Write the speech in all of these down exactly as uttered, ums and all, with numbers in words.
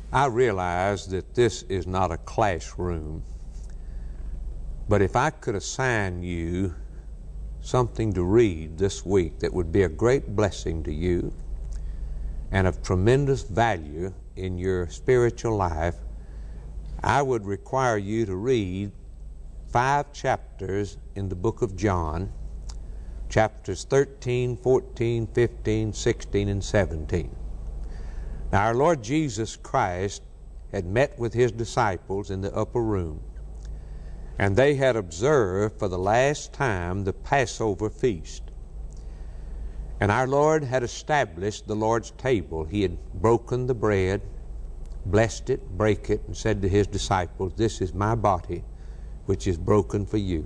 I realize that this is not a classroom, but if I could assign you something to read this week that would be a great blessing to you and of tremendous value in your spiritual life, I would require you to read five chapters in the book of John, chapters thirteen, fourteen, fifteen, sixteen, and seventeen. Now, our Lord Jesus Christ had met with His disciples in the upper room, and they had observed for the last time the Passover feast. And our Lord had established the Lord's table. He had broken the bread, blessed it, break it, and said to His disciples, "This is my body, which is broken for you."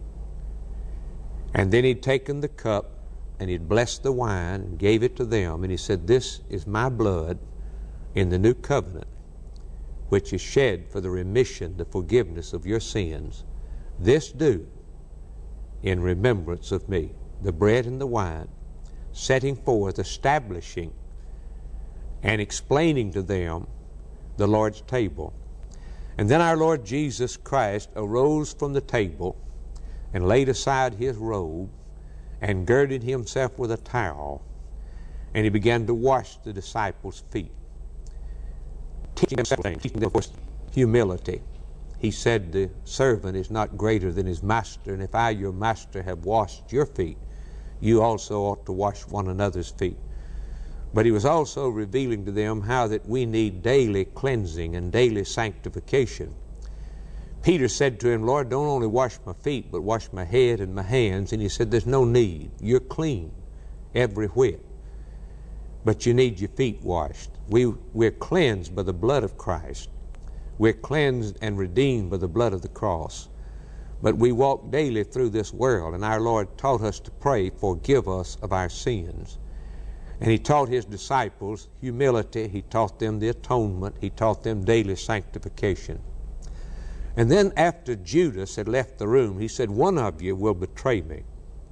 And then He'd taken the cup, and He'd blessed the wine, and gave it to them, and He said, "This is my blood in the new covenant, which is shed for the remission, the forgiveness of your sins. This do in remembrance of me." The bread and the wine, setting forth, establishing, and explaining to them the Lord's table. And then our Lord Jesus Christ arose from the table and laid aside His robe and girded Himself with a towel, and He began to wash the disciples' feet, teaching them several things, teaching them, of course, humility. He said, "The servant is not greater than his master, and if I, your master, have washed your feet, you also ought to wash one another's feet." But He was also revealing to them how that we need daily cleansing and daily sanctification. Peter said to Him, "Lord, don't only wash my feet, but wash my head and my hands." And He said, "There's no need. You're clean every whit. But you need your feet washed." We, we're cleansed by the blood of Christ. We're cleansed and redeemed by the blood of the cross. But we walk daily through this world, and our Lord taught us to pray, "Forgive us of our sins." And He taught His disciples humility. He taught them the atonement. He taught them daily sanctification. And then after Judas had left the room, He said, "One of you will betray me."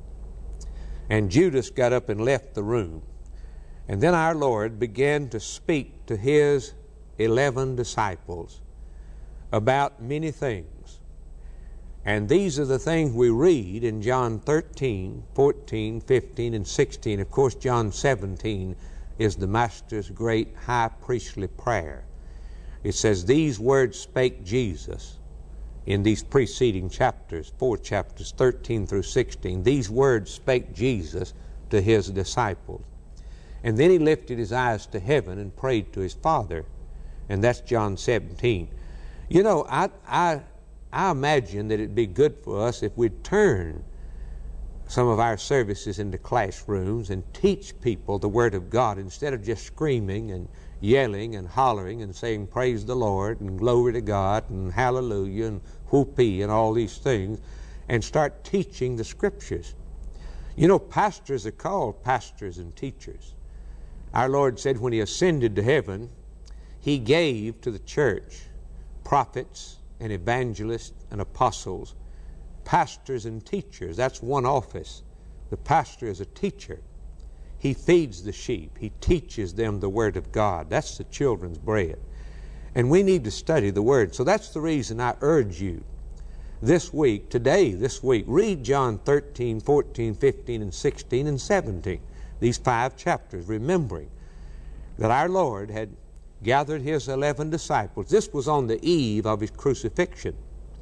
And Judas got up and left the room. And then our Lord began to speak to His eleven disciples about many things. And these are the things we read in John thirteen, fourteen, fifteen, and sixteen. Of course, John seventeen is the Master's great high priestly prayer. It says, "These words spake Jesus," in these preceding chapters, four chapters, thirteen through sixteen. These words spake Jesus to His disciples. And then He lifted His eyes to heaven and prayed to His Father. And that's John seventeen. You know, I, I, I imagine that it'd be good for us if we'd turn some of our services into classrooms and teach people the Word of God instead of just screaming and yelling and hollering and saying praise the Lord and glory to God and hallelujah and whoopee and all these things, and start teaching the Scriptures. You know, pastors are called pastors and teachers. Our Lord said when He ascended to heaven, He gave to the church prophets and evangelists and apostles, pastors and teachers. That's one office. The pastor is a teacher. He feeds the sheep. He teaches them the Word of God. That's the children's bread. And we need to study the Word. So that's the reason I urge you this week, today, this week, read John thirteen, fourteen, fifteen, and sixteen, and seventeen. These five chapters, remembering that our Lord had gathered His eleven disciples. This was on the eve of His crucifixion.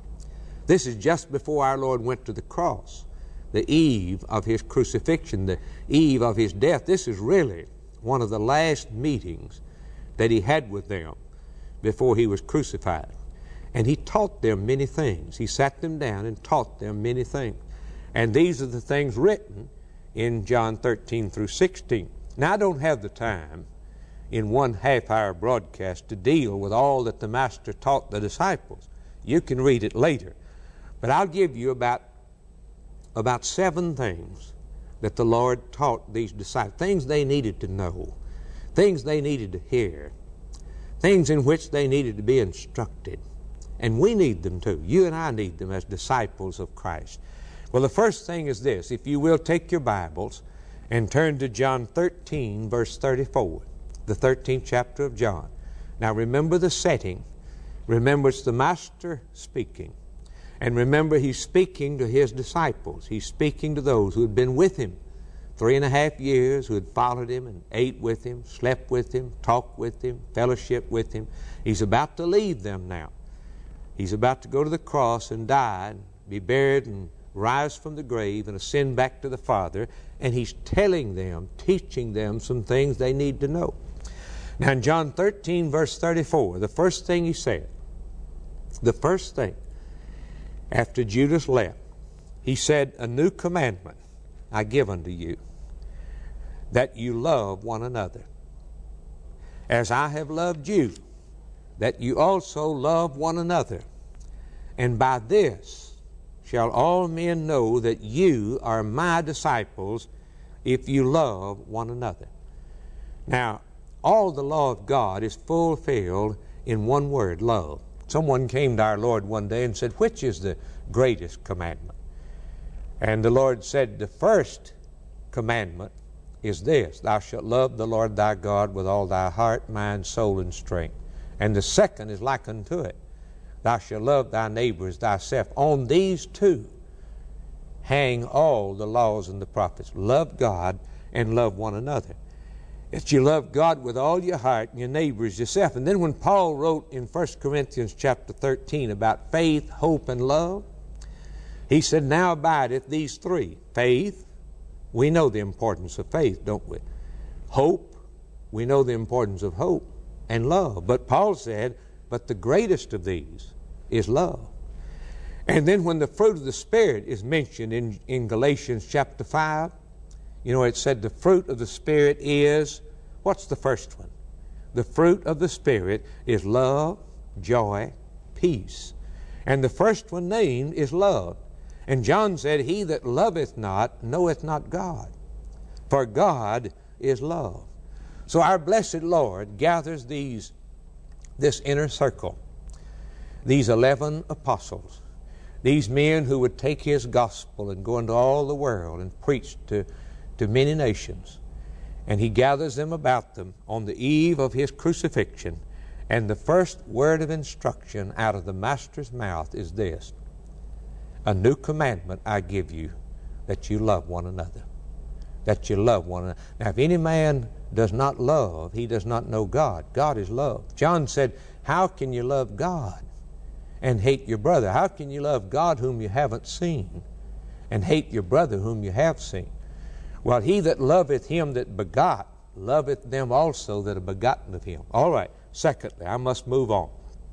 This is just before our Lord went to the cross. The eve of His crucifixion, the eve of His death. This is really one of the last meetings that He had with them before He was crucified. And He taught them many things. He sat them down and taught them many things. And these are the things written in John thirteen through sixteen. Now, I don't have the time in one half-hour broadcast to deal with all that the Master taught the disciples. You can read it later. But I'll give you about, about seven things that the Lord taught these disciples, things they needed to know, things they needed to hear, things in which they needed to be instructed. And we need them too. You and I need them as disciples of Christ. Well, the first thing is this. If you will, take your Bibles and turn to John thirteen, verse thirty-four, the thirteenth chapter of John. Now remember the setting. Remember it's the Master speaking. And remember he's speaking to his disciples. He's speaking to those who had been with him three and a half years, who had followed him and ate with him, slept with him, talked with him, fellowship with him. He's about to leave them now. He's about to go to the cross and die and be buried and rise from the grave and ascend back to the Father. And he's telling them, teaching them some things they need to know. Now in John thirteen, verse thirty-four, the first thing he said, the first thing after Judas left, he said, "A new commandment I give unto you, that you love one another. As I have loved you, that you also love one another. And by this shall all men know that you are my disciples, if you love one another." Now, all the law of God is fulfilled in one word, love. Someone came to our Lord one day and said, "Which is the greatest commandment?" And the Lord said, "The first commandment is this, thou shalt love the Lord thy God with all thy heart, mind, soul, and strength. And the second is like unto it, thou shalt love thy neighbor as thyself. On these two hang all the laws and the prophets. Love God and love one another." That you love God with all your heart and your neighbor as yourself. And then when Paul wrote in First Corinthians chapter thirteen about faith, hope, and love, he said, "Now abideth these three." Faith, we know the importance of faith, don't we? Hope, we know the importance of hope. And love. But Paul said, but the greatest of these is love. And then when the fruit of the Spirit is mentioned in, in Galatians chapter five, you know, it said the fruit of the Spirit is, what's the first one? The fruit of the Spirit is love, joy, peace. And the first one named is love. And John said, "He that loveth not knoweth not God, for God is love." So our blessed Lord gathers these, this inner circle, these eleven apostles, these men who would take his gospel and go into all the world and preach to, to many nations. And he gathers them about them on the eve of his crucifixion. And the first word of instruction out of the Master's mouth is this, "A new commandment I give you, that you love one another." That you love one another. Now, if any man does not love, he does not know God. God is love. John said, how can you love God and hate your brother? How can you love God whom you haven't seen and hate your brother whom you have seen? Well, he that loveth him that begot, loveth them also that are begotten of him. All right, secondly, I must move on.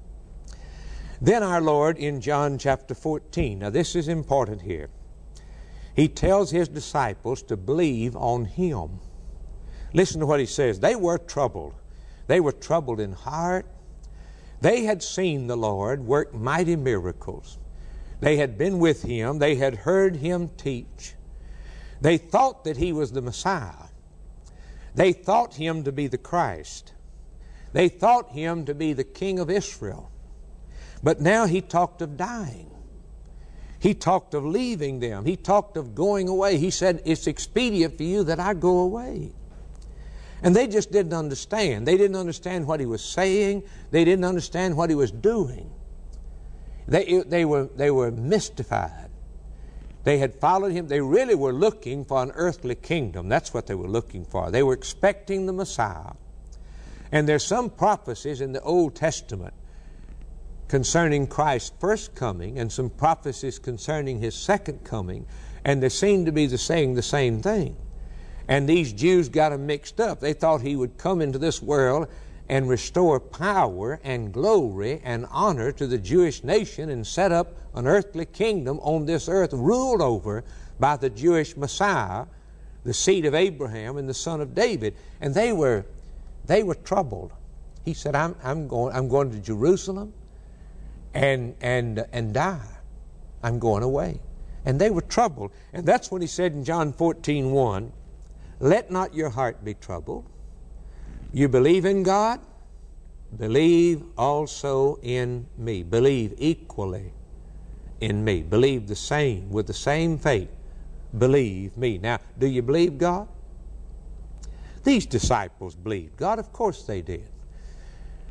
Then our Lord in John chapter fourteen, now this is important here. He tells his disciples to believe on him. Listen to what he says. They were troubled. They were troubled in heart. They had seen the Lord work mighty miracles. They had been with him. They had heard him teach. They thought that he was the Messiah. They thought him to be the Christ. They thought him to be the King of Israel. But now he talked of dying. He talked of leaving them. He talked of going away. He said, "It's expedient for you that I go away." And they just didn't understand. They didn't understand what he was saying. They didn't understand what he was doing. They, they, were, they were mystified. They had followed him. They really were looking for an earthly kingdom. That's what they were looking for. They were expecting the Messiah. And there's some prophecies in the Old Testament concerning Christ's first coming and some prophecies concerning his second coming, and they seem to be the saying the same thing. And these Jews got them mixed up. They thought he would come into this world and restore power and glory and honor to the Jewish nation and set up an earthly kingdom on this earth ruled over by the Jewish Messiah, the seed of Abraham and the son of David. And they were they were troubled. He said, I'm, I'm, going, I'm going to Jerusalem and, and, and die. I'm going away. And they were troubled. And that's when he said in John fourteen one, "Let not your heart be troubled. You believe in God, believe also in me." Believe equally in me. Believe the same, with the same faith. Believe me. Now, do you believe God? These disciples believed God. Of course they did.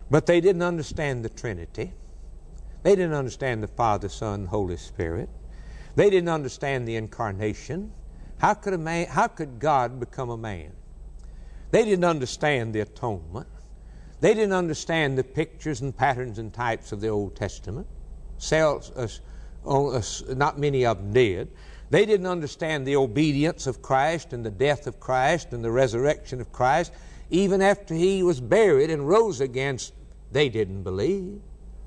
But they didn't understand the Trinity. They didn't understand the Father, Son, and Holy Spirit. They didn't understand the incarnation. How could a man, how could God become a man? They didn't understand the atonement. They didn't understand the pictures and patterns and types of the Old Testament. Cells, uh, uh, not many of them did. They didn't understand the obedience of Christ and the death of Christ and the resurrection of Christ. Even after He was buried and rose again, they didn't believe.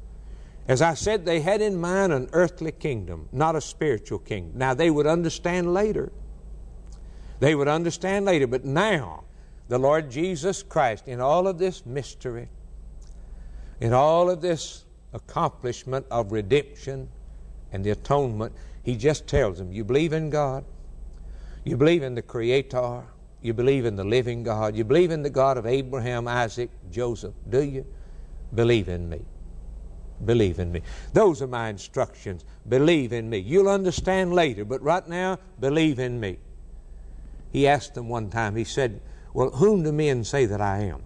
As I said, they had in mind an earthly kingdom, not a spiritual kingdom. Now, they would understand later. They would understand later, but now, the Lord Jesus Christ, in all of this mystery, in all of this accomplishment of redemption and the atonement, He just tells them, you believe in God, you believe in the Creator, you believe in the living God, you believe in the God of Abraham, Isaac, Joseph, do you? Believe in me. Believe in me. Those are my instructions. Believe in me. You'll understand later, but right now, believe in me. He asked them one time, he said, well, whom do men say that I am?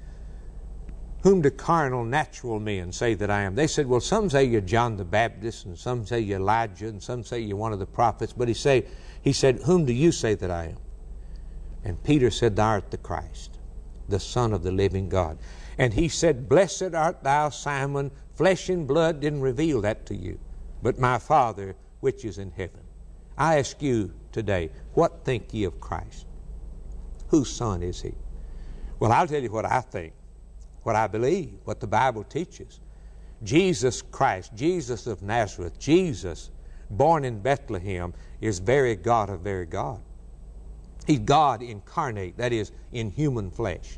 Whom do carnal, natural men say that I am? They said, well, some say you're John the Baptist, and some say you're Elijah, and some say you're one of the prophets. But he, say, he said, whom do you say that I am? And Peter said, thou art the Christ, the Son of the living God. And he said, blessed art thou, Simon, flesh and blood didn't reveal that to you, but my Father which is in heaven. I ask you today, what think ye of Christ? Whose son is He? Well, I'll tell you what I think, what I believe, what the Bible teaches. Jesus Christ, Jesus of Nazareth, Jesus, born in Bethlehem, is very God of very God. He's God incarnate, that is, in human flesh.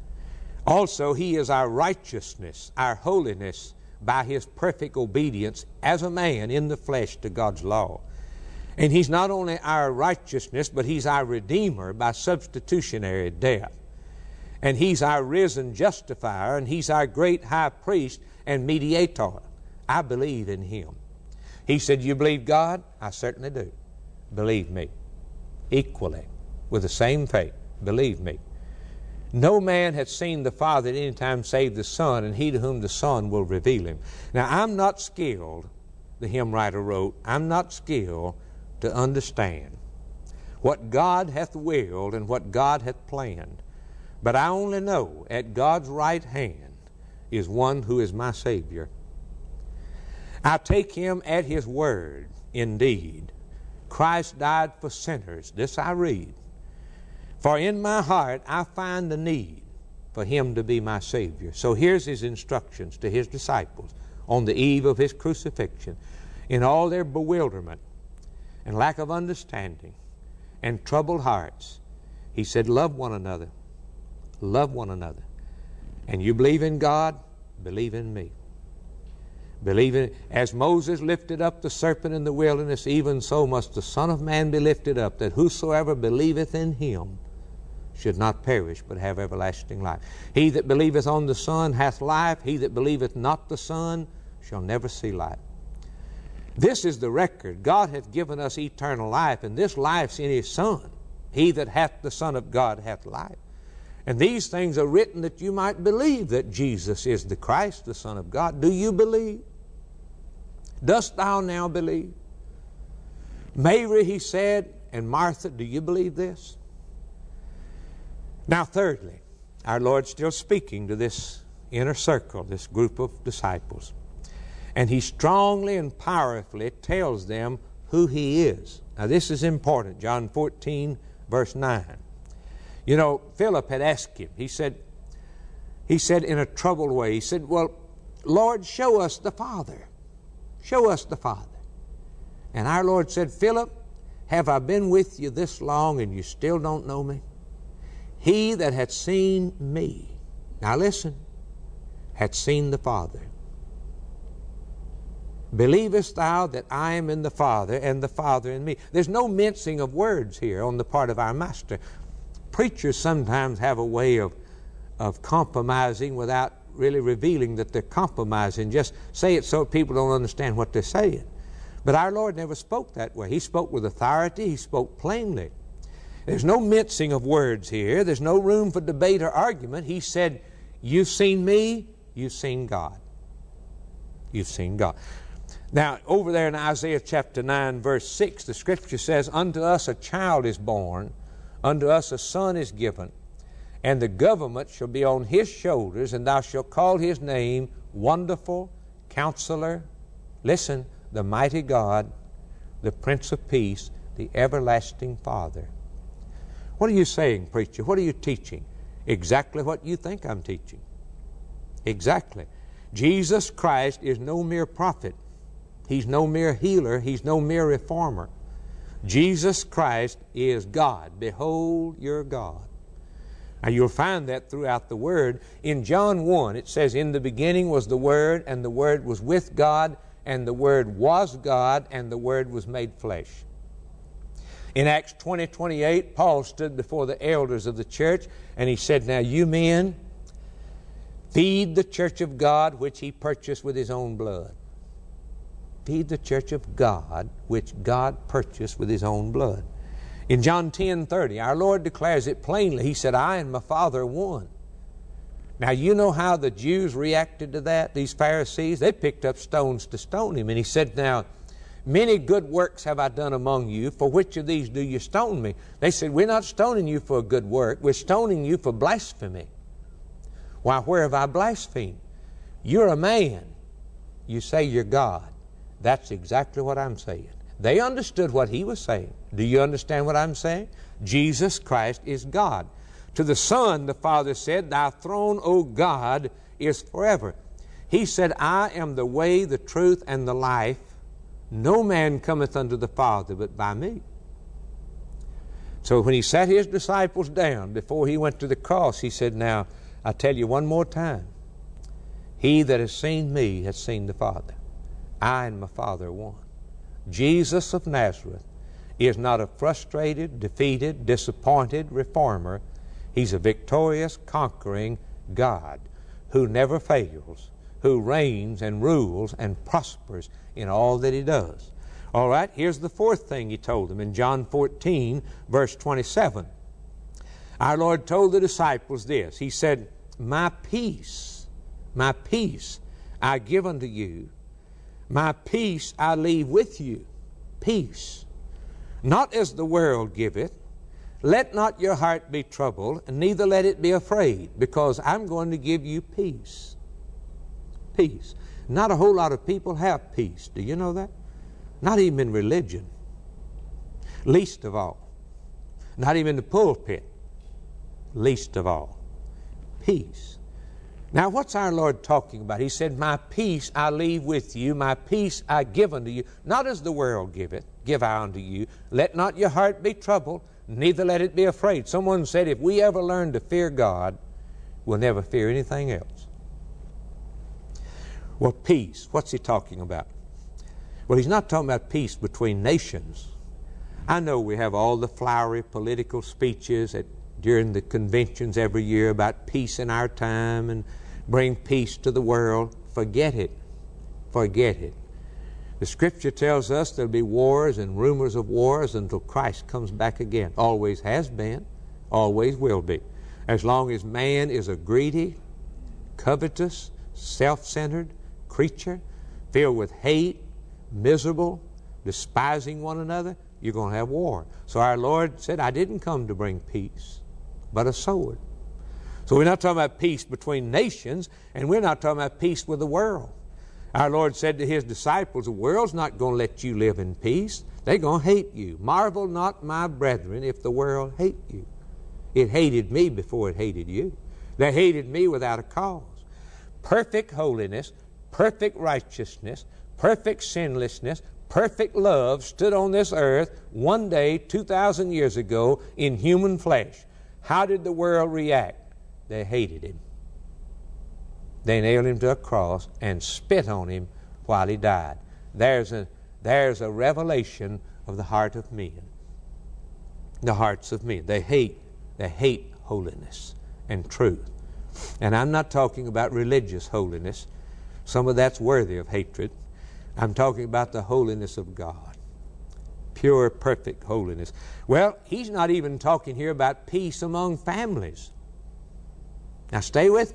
Also, He is our righteousness, our holiness, by His perfect obedience as a man in the flesh to God's law. And He's not only our righteousness, but He's our Redeemer by substitutionary death. And He's our risen justifier, and He's our great high priest and mediator. I believe in Him. He said, you believe God? I certainly do. Believe me. Equally, with the same faith. Believe me. No man hath seen the Father at any time save the Son, and he to whom the Son will reveal Him. Now, I'm not skilled, the hymn writer wrote, I'm not skilled to understand what God hath willed and what God hath planned. But I only know at God's right hand is one who is my Savior. I take Him at His word. Indeed, Christ died for sinners. This I read. For in my heart I find the need for Him to be my Savior. So here's His instructions to His disciples on the eve of His crucifixion. In all their bewilderment and lack of understanding and troubled hearts, He said, love one another. Love one another. And you believe in God, believe in me. Believe in, as Moses lifted up the serpent in the wilderness, even so must the Son of Man be lifted up, that whosoever believeth in Him should not perish, but have everlasting life. He that believeth on the Son hath life. He that believeth not the Son shall never see life. This is the record. God hath given us eternal life, and this life's in His Son. He that hath the Son of God hath life. And these things are written that you might believe that Jesus is the Christ, the Son of God. Do you believe? Dost thou now believe? Mary, He said, and Martha, do you believe this? Now, thirdly, our Lord's still speaking to this inner circle, this group of disciples. And He strongly and powerfully tells them who He is. Now, this is important. John fourteen, verse nine. You know, Philip had asked Him. He said, he said in a troubled way, he said, well, Lord, show us the Father. Show us the Father. And our Lord said, Philip, have I been with you this long and you still don't know me? He that hath seen me, now listen, hath seen the Father. Believest thou that I am in the Father and the Father in me? There's no mincing of words here on the part of our Master. Preachers sometimes have a way of, of compromising without really revealing that they're compromising. Just say it so people don't understand what they're saying. But our Lord never spoke that way. He spoke with authority. He spoke plainly. There's no mincing of words here. There's no room for debate or argument. He said, you've seen me, you've seen God. You've seen God. Now, over there in Isaiah chapter nine, verse six, the Scripture says, "Unto us a child is born, unto us a son is given, and the government shall be on his shoulders, and thou shalt call his name Wonderful, Counselor," listen, "the Mighty God, the Prince of Peace, the Everlasting Father." What are you saying, preacher? What are you teaching? Exactly what you think I'm teaching. Exactly. Jesus Christ is no mere prophet. He's no mere healer. He's no mere reformer. Jesus Christ is God. Behold your God. Now you'll find that throughout the Word. In John one, it says, "In the beginning was the Word, and the Word was with God, and the Word was God, and the Word was made flesh." In Acts twenty twenty-eight, Paul stood before the elders of the church, and he said, "Now you men, feed the church of God which he purchased with his own blood." Feed the church of God which God purchased with his own blood. In John ten thirty, our Lord declares it plainly. He said, "I and my Father are one." Now you know how the Jews reacted to that, these Pharisees? They picked up stones to stone him. And he said, "Now, many good works have I done among you. For which of these do you stone me?" They said, "We're not stoning you for a good work. We're stoning you for blasphemy." "Why, where have I blasphemed?" "You're a man. You say you're God." That's exactly what I'm saying. They understood what he was saying. Do you understand what I'm saying? Jesus Christ is God. To the Son, the Father said, "Thy throne, O God, is forever." He said, "I am the way, the truth, and the life. No man cometh unto the Father but by me." So when he sat his disciples down before he went to the cross, he said, "Now, I tell you one more time, he that has seen me has seen the Father. I and my Father are one." Jesus of Nazareth is not a frustrated, defeated, disappointed reformer. He's a victorious, conquering God who never fails, who reigns and rules and prospers in all that he does. All right, here's the fourth thing he told them in John fourteen, verse twenty-seven. Our Lord told the disciples this. He said, "My peace, my peace I give unto you. My peace I leave with you." Peace. "Not as the world giveth. Let not your heart be troubled, and neither let it be afraid, because I'm going to give you peace." Peace. Not a whole lot of people have peace. Do you know that? Not even in religion. Least of all. Not even in the pulpit. Least of all. Peace. Now, what's our Lord talking about? He said, "My peace I leave with you, my peace I give unto you, not as the world giveth, give I unto you. Let not your heart be troubled, neither let it be afraid." Someone said, if we ever learn to fear God, we'll never fear anything else. Well, peace, what's he talking about? Well, he's not talking about peace between nations. I know we have all the flowery political speeches at, during the conventions every year about peace in our time and bring peace to the world. Forget it. Forget it. The Scripture tells us there'll be wars and rumors of wars until Christ comes back again. Always has been, always will be. As long as man is a greedy, covetous, self-centered creature, filled with hate, miserable, despising one another, you're going to have war. So our Lord said, "I didn't come to bring peace, but a sword." So we're not talking about peace between nations, and we're not talking about peace with the world. Our Lord said to his disciples, the world's not going to let you live in peace. They're going to hate you. "Marvel not, my brethren, if the world hate you." It hated me before it hated you. They hated me without a cause. Perfect holiness, perfect righteousness, perfect sinlessness, perfect love stood on this earth one day two thousand years ago in human flesh. How did the world react? They hated him. They nailed him to a cross and spit on him while he died. There's a, there's a revelation of the heart of men. The hearts of men. They hate, they hate holiness and truth. And I'm not talking about religious holiness. Some of that's worthy of hatred. I'm talking about the holiness of God. Pure, perfect holiness. Well, he's not even talking here about peace among families. Now stay with me.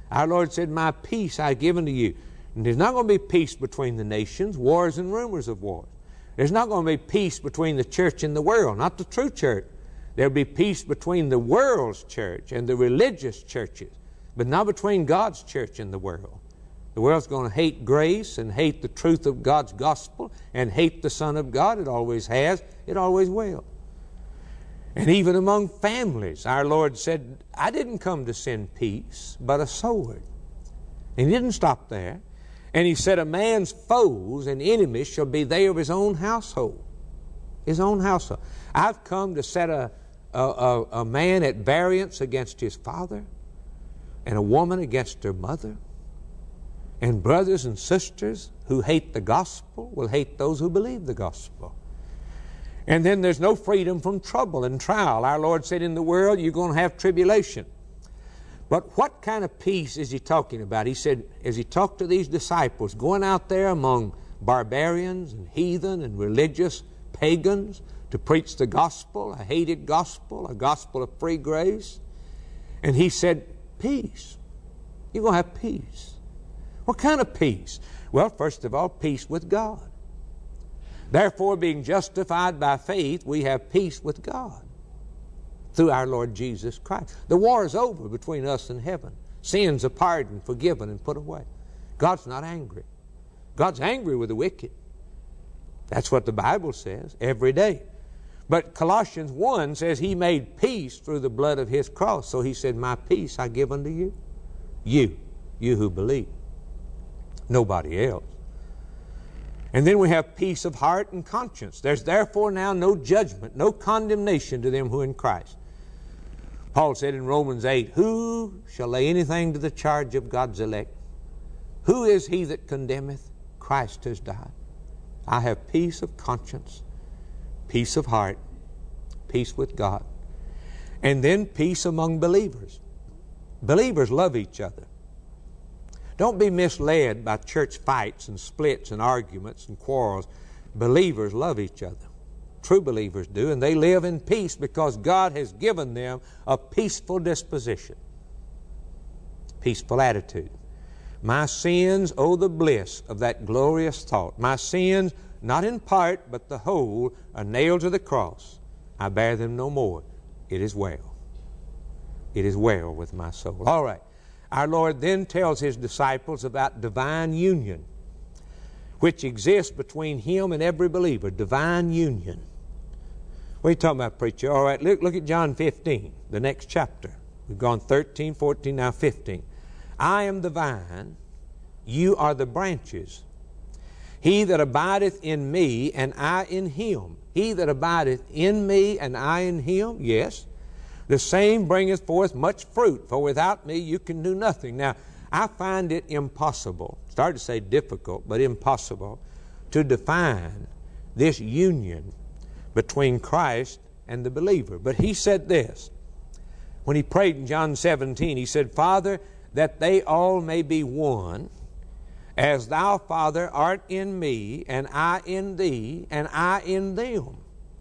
Our Lord said, my peace I give unto you. And there's not going to be peace between the nations, wars and rumors of wars. There's not going to be peace between the church and the world, not the true church. There'll be peace between the world's church and the religious churches, but not between God's church and the world. The world's going to hate grace and hate the truth of God's gospel and hate the Son of God. It always has. It always will. And even among families, our Lord said, I didn't come to send peace, but a sword. And He didn't stop there. And He said, a man's foes and enemies shall be they of his own household. His own household. I've come to set a, a, a, a man at variance against his father, and a woman against her mother. And brothers and sisters who hate the gospel will hate those who believe the gospel. And then there's no freedom from trouble and trial. Our Lord said, in the world you're going to have tribulation. But what kind of peace is He talking about? He said, as He talked to these disciples, going out there among barbarians and heathen and religious pagans to preach the gospel, a hated gospel, a gospel of free grace. And He said, peace. You're going to have peace. What kind of peace? Well, first of all, peace with God. Therefore, being justified by faith, we have peace with God through our Lord Jesus Christ. The war is over between us and heaven. Sins are pardoned, forgiven, and put away. God's not angry. God's angry with the wicked. That's what the Bible says every day. But Colossians one says He made peace through the blood of His cross. So He said, my peace I give unto you. You, you who believe. Nobody else. And then we have peace of heart and conscience. There's therefore now no judgment, no condemnation to them who are in Christ. Paul said in Romans eight, who shall lay anything to the charge of God's elect? Who is he that condemneth? Christ has died. I have peace of conscience, peace of heart, peace with God. And then peace among believers. Believers love each other. Don't be misled by church fights and splits and arguments and quarrels. Believers love each other. True believers do, and they live in peace because God has given them a peaceful disposition, peaceful attitude. My sins, oh the bliss of that glorious thought. My sins, not in part, but the whole, are nailed to the cross. I bear them no more. It is well. It is well with my soul. All right. Our Lord then tells His disciples about divine union, which exists between Him and every believer. Divine union. What are you talking about, preacher? All right, look, look at John fifteen, the next chapter. We've gone thirteen, fourteen, now fifteen. I am the vine, you are the branches. He that abideth in me, and I in him. He that abideth in me, and I in him, yes, the same bringeth forth much fruit, for without me you can do nothing. Now, I find it impossible, started to say difficult, but impossible, to define this union between Christ and the believer. But He said this, when He prayed in John seventeen, He said, Father, that they all may be one, as Thou, Father, art in me, and I in Thee, and I in them.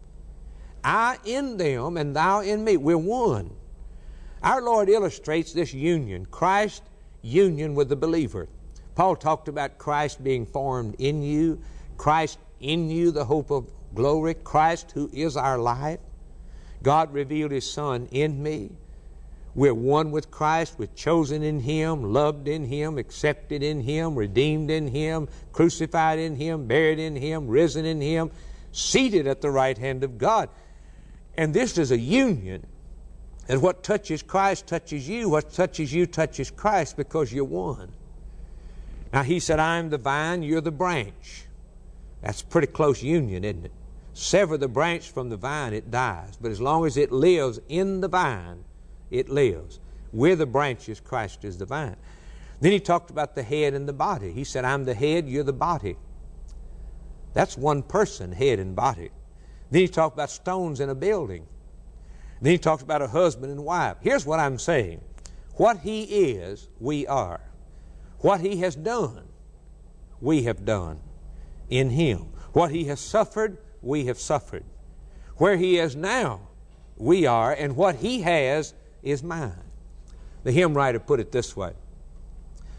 I in them and Thou in me. We're one. Our Lord illustrates this union, Christ's union with the believer. Paul talked about Christ being formed in you, Christ in you, the hope of glory, Christ who is our life. God revealed His Son in me. We're one with Christ. We're chosen in Him, loved in Him, accepted in Him, redeemed in Him, crucified in Him, buried in Him, risen in Him, seated at the right hand of God. And this is a union. And what touches Christ touches you. What touches you touches Christ, because you're one. Now He said, I am the vine, you're the branch. That's a pretty close union, isn't it? Sever the branch from the vine, it dies. But as long as it lives in the vine, it lives. We're the branches, Christ is the vine. Then He talked about the head and the body. He said, I'm the head, you're the body. That's one person, head and body. Then He talked about stones in a building. Then He talks about a husband and wife. Here's what I'm saying. What He is, we are. What He has done, we have done in Him. What He has suffered, we have suffered. Where He is now, we are. And what He has is mine. The hymn writer put it this way.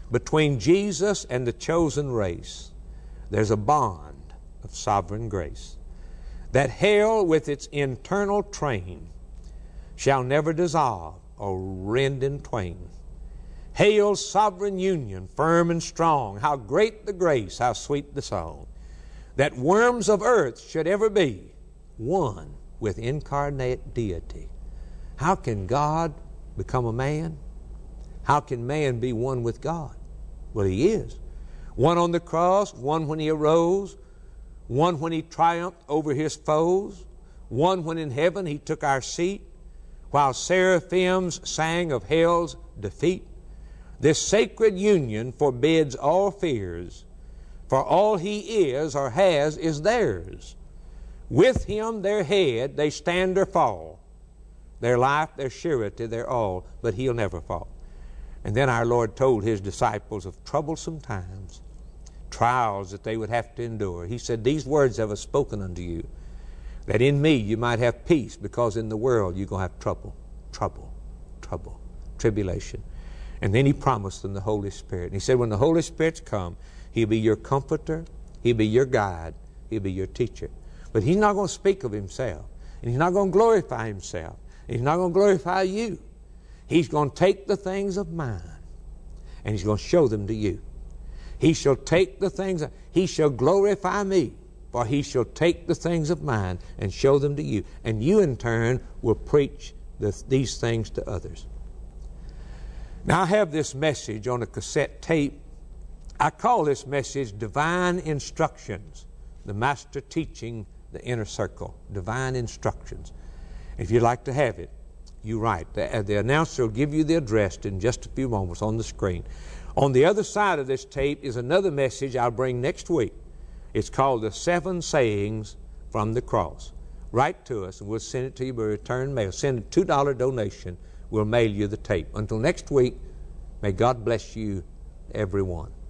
Between Jesus and the chosen race, there's a bond of sovereign grace, that hell with its internal train shall never dissolve or rend in twain. Hail, sovereign union, firm and strong, how great the grace, how sweet the song, that worms of earth should ever be one with incarnate deity. How can God become a man? How can man be one with God? Well, He is. One on the cross, one when He arose, one when He triumphed over His foes, one when in heaven He took our seat, while seraphims sang of hell's defeat. This sacred union forbids all fears, for all He is or has is theirs. With Him their head they stand or fall, their life, their surety, their all, but He'll never fall. And then our Lord told His disciples of troublesome times, trials that they would have to endure. He said, these words have I spoken unto you, that in me you might have peace, because in the world you're going to have trouble, trouble, trouble, tribulation. And then He promised them the Holy Spirit. And He said, when the Holy Spirit's come, He'll be your comforter, He'll be your guide, He'll be your teacher. But He's not going to speak of Himself, and He's not going to glorify Himself, and He's not going to glorify you. He's going to take the things of mine, and He's going to show them to you. He shall take the things, He shall glorify me, for He shall take the things of mine and show them to you. And you in turn will preach the, these things to others. Now I have this message on a cassette tape. I call this message Divine Instructions, the Master teaching the inner circle. Divine Instructions. If you'd like to have it, you write. The, the announcer will give you the address in just a few moments on the screen. On the other side of this tape is another message I'll bring next week. It's called The Seven Sayings from the Cross. Write to us and we'll send it to you by return mail. Send a two dollar donation. We'll mail you the tape. Until next week, may God bless you, everyone.